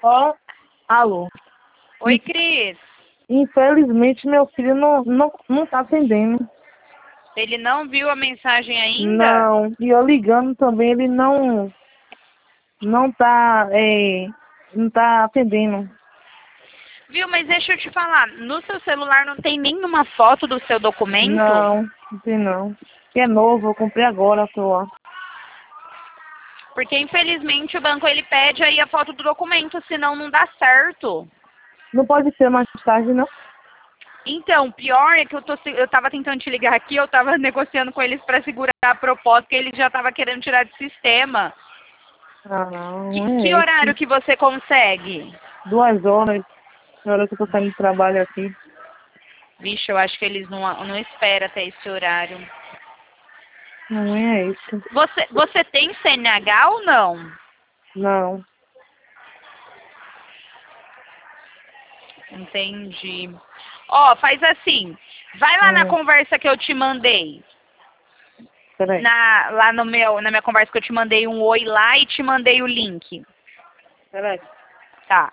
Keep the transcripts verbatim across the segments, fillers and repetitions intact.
Ó, alô. Oi, Cris. Infelizmente, meu filho não, não, não tá atendendo. Ele não viu a mensagem ainda? Não. E eu ligando também, ele não, não tá, é, não tá atendendo. Viu, mas deixa eu te falar. No seu celular não tem nenhuma foto do seu documento? Não, não tem não. Que é novo, eu comprei agora, tô lá. Porque infelizmente o banco ele pede aí a foto do documento, senão não dá certo. Não pode ser mais tarde, não? Então, pior é que eu, tô, eu tava tentando te ligar aqui, eu tava negociando com eles para segurar a proposta, que eles já tava querendo tirar de sistema. Ah, não, Que, não que é horário esse. que você consegue? Duas horas, na hora que eu tô saindo do trabalho aqui. Vixe, eu acho que eles não, não esperam até esse horário. Não é esse. Você, você tem C N H ou não? Não. Entendi. Ó, faz assim. Vai lá na Hum, conversa que eu te mandei. peraí, Na, lá no meu, na minha conversa que eu te mandei um oi lá e te mandei o link. peraí. Tá.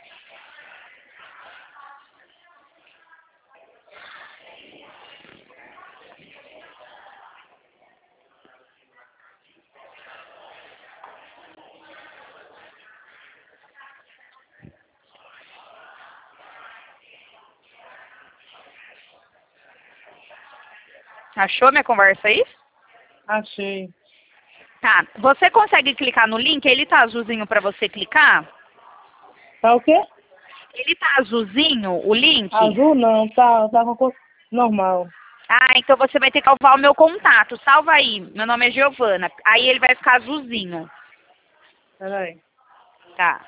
Achou minha conversa aí? Achei. Tá. Você consegue clicar no link? Ele tá azulzinho pra você clicar? Tá o quê? Ele tá azulzinho, o link? Azul não, tá, tá com cor normal. Ah, então você vai ter que salvar o meu contato. Salva aí. Meu nome é Giovana. Aí ele vai ficar azulzinho. Peraí. Tá.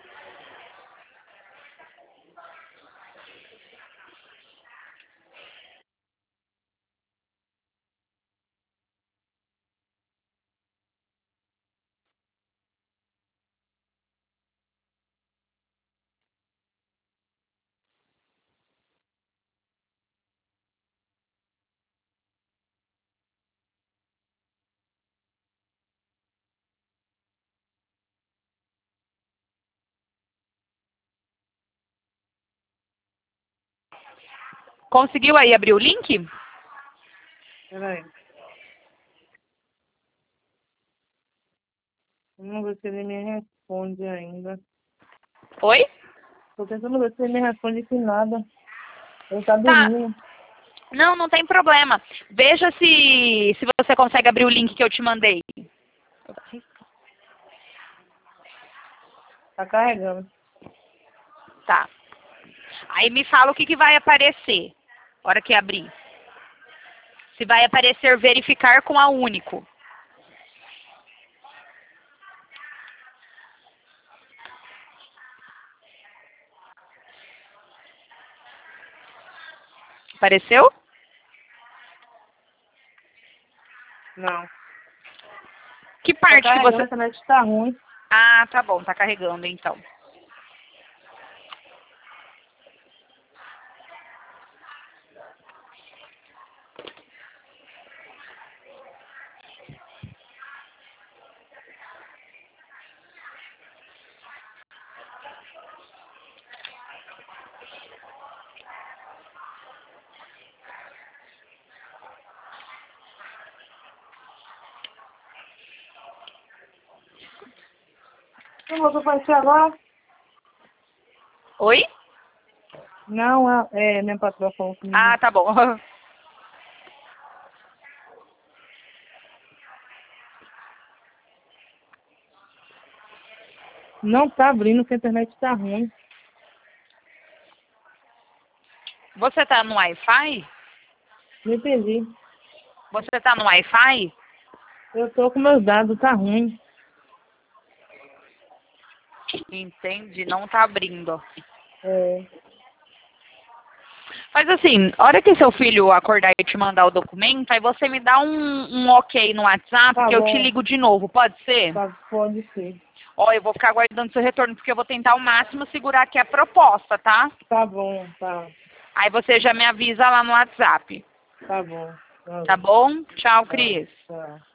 Conseguiu aí abrir o link? Peraí. Vamos ver se ele me responde ainda. Oi? Tô tentando ver se ele me responde que nada. Ele tá Tá. dormindo. Não, não tem problema. Veja se, se você consegue abrir o link que eu te mandei. Tá carregando. Tá. Aí me fala o que, que vai aparecer. Hora que abrir. Se vai aparecer verificar com a Único. Apareceu? Não. Que Tá parte que carregando, a você... internet tá ruim. Ah, tá bom. Tá carregando então. Não voltou pra ti agora? Oi? Não, é, é minha patroa falou comigo. Ah, tá bom. Não tá abrindo, que a internet tá ruim. Você tá no Wi-Fi? Não entendi. Você tá no Wi-Fi? Eu tô com meus dados, tá ruim. Entendi. Não tá abrindo. É, Mas assim, a hora que seu filho acordar e te mandar o documento, aí você me dá um, um ok no WhatsApp tá que eu te bom. ligo de novo, pode ser? Tá, pode ser. Ó, eu vou ficar aguardando seu retorno, porque eu vou tentar ao máximo segurar aqui a proposta, tá? Tá bom, tá. Aí você já me avisa lá no WhatsApp. Tá bom. Tá Valeu. bom? Tchau, Tá, Cris. tá.